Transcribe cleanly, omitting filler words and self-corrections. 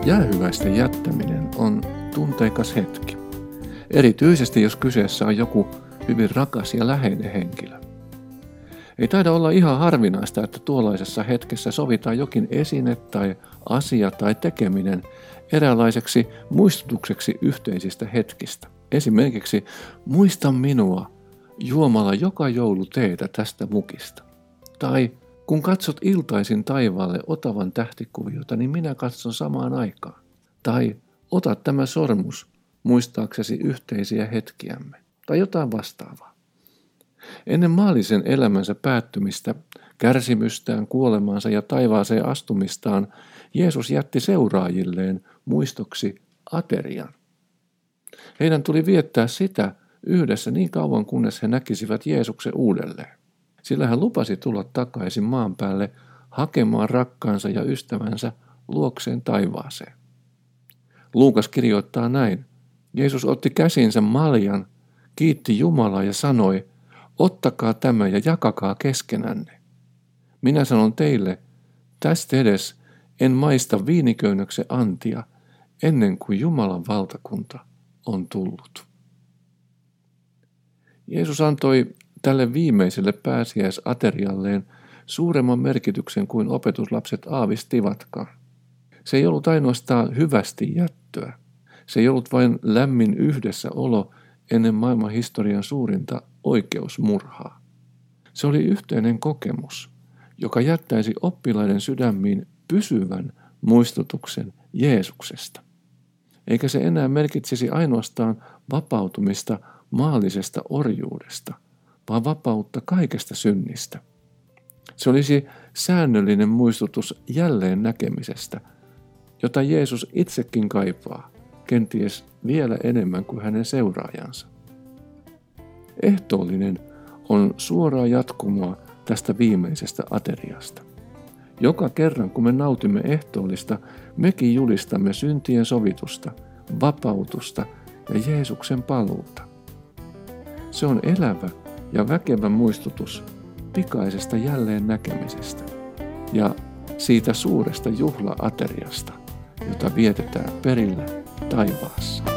Jäähyväisten jättäminen on tunteikas hetki, erityisesti jos kyseessä on joku hyvin rakas ja läheinen henkilö. Ei taida olla ihan harvinaista, että tuollaisessa hetkessä sovitaan jokin esine tai asia tai tekeminen eräänlaiseksi muistutukseksi yhteisistä hetkistä. Esimerkiksi muista minua juomalla joka joulu teetä tästä mukista. Tai kun katsot iltaisin taivaalle Otavan tähtikuviota, niin minä katson samaan aikaan. Tai ota tämä sormus muistaaksesi yhteisiä hetkiämme. Tai jotain vastaavaa. Ennen maallisen elämänsä päättymistä, kärsimystään, kuolemaansa ja taivaaseen astumistaan, Jeesus jätti seuraajilleen muistoksi aterian. Heidän tuli viettää sitä yhdessä niin kauan, kunnes he näkisivät Jeesuksen uudelleen. Sillä hän lupasi tulla takaisin maan päälle hakemaan rakkaansa ja ystävänsä luokseen taivaaseen. Luukas kirjoittaa näin. Jeesus otti käsinsä maljan, kiitti Jumalaa ja sanoi, ottakaa tämä ja jakakaa keskenänne. Minä sanon teille, tästä edes en maista viiniköynnöksen antia ennen kuin Jumalan valtakunta on tullut. Jeesus antoi tälle viimeiselle pääsiäisaterialleen suuremman merkityksen kuin opetuslapset aavistivatkaan. Se ei ollut ainoastaan hyvästi jättöä. Se ei ollut vain lämmin yhdessäolo ennen maailman historian suurinta oikeusmurhaa. Se oli yhteinen kokemus, joka jättäisi oppilaiden sydämiin pysyvän muistutuksen Jeesuksesta. Eikä se enää merkitsisi ainoastaan vapautumista maallisesta orjuudesta, vaan vapautta kaikesta synnistä. Se olisi säännöllinen muistutus jälleen näkemisestä, jota Jeesus itsekin kaipaa, kenties vielä enemmän kuin hänen seuraajansa. Ehtoollinen on suoraa jatkumoa tästä viimeisestä ateriasta. Joka kerran, kun me nautimme ehtoollista, mekin julistamme syntien sovitusta, vapautusta ja Jeesuksen paluuta. Se on elävä ja väkevä muistutus pikaisesta jälleen näkemisestä ja siitä suuresta juhla-ateriasta, jota vietetään perillä taivaassa.